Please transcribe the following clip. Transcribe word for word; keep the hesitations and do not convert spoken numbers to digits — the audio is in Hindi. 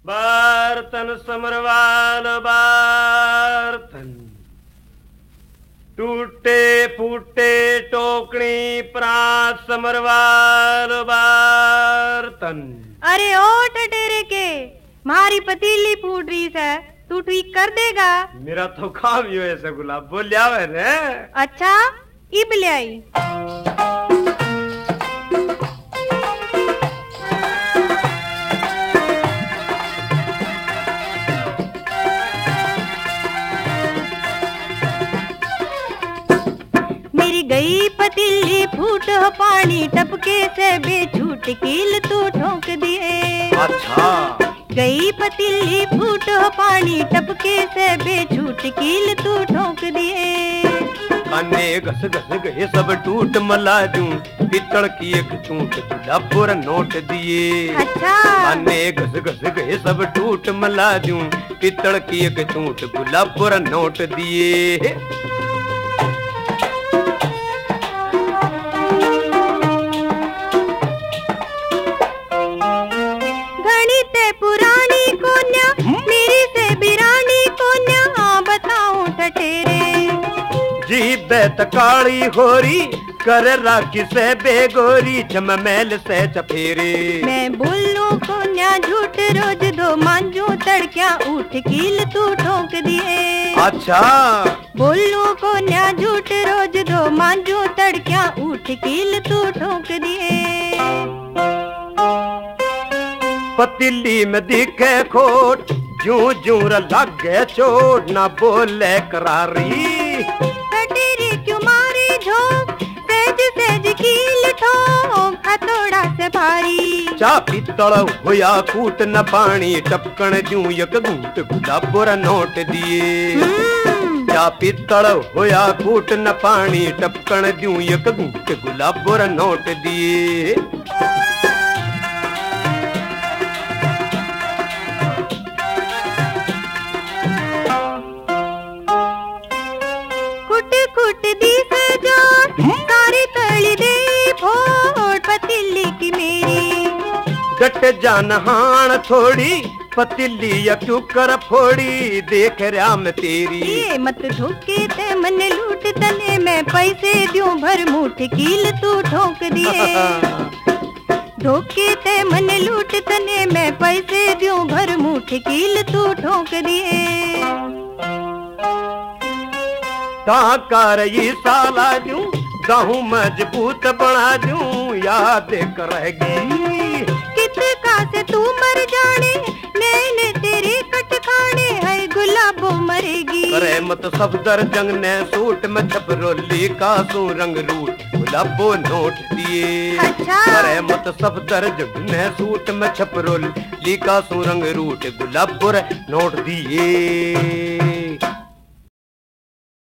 बर्तन समरवाल बर्तन, टूटे फूटे टोकनी प्रात समरवाल बर्तन। अरे ओ टटेरे के, मारी पतीली फूट रही है, तू ठीक कर देगा? मेरा तो काम ही ऐसे गुलाब बोलिया रे। अच्छा इब ले आई। मेरी गई पतीली फूट पानी टपके से बेछूट कील तू ठोक दिए। अच्छा गई पतीली फूट पानी टपके से बेछूट कील तू ठोक दिए। काने घस घस गए सब टूट मला दूं, पितल की एक चूंट गुलाबोर नोट दिए। अच्छा काने घस घस गए सब टूट मला दूं, पितल की एक चूंट गुलाबोर नोट दिए। जीबत काली होरी कर राखी से बेगोरी, जम मैल से चफेरे। मैं बोलूं को न्या झूठ रोज दो मांझू तड़क्या उठ कील तू ठोक दिए। अच्छा बोलूं को न्या झूठ रोज दो मांझू तड़क्या उठ कील तू ठोक दिए। पतीली में दिखे खोट, जू जू लगे चोट, ना बोले करारी। क्यों मारे झोंक, सेज सेज कील ठोक, हथौड़ा से भारी। चा पितल होया कूट न पानी टपकन जू एक घूट गुलाबोर नोट दिए। चा पितल होया कूट न पानी टपकन जू एक घूट गुलाबोर नोट दिए। खुट दी से जोट, सारी तली दे फोड़ पतीली की मेरी। गट जान हाण थोड़ी पतीली या क्यों कर फोड़ी, देख राम तेरी। ये मत धोके ते मन लूट तने, मैं पैसे दूं भर मुठ कील तू ठोक दिए। धोके ते मन लूट तने, मैं पैसे दूं भर मुठ कील तू ठोक दिए। ताकर ये साला दूं, गाहूं मजबूत बना दूं, याद करेगी। कित का से तू मर जाने, नैने तेरे कट खाने, है गुलाबो मरेगी। करे मत सफदर जंग ने सूट में छपरोली का सू रंग रूट गुलाबो नोट दिए। अच्छा करे मत सफदर जंग ने सूट में छपरोली का सू रंग रूट गुलाबो नोट दिए।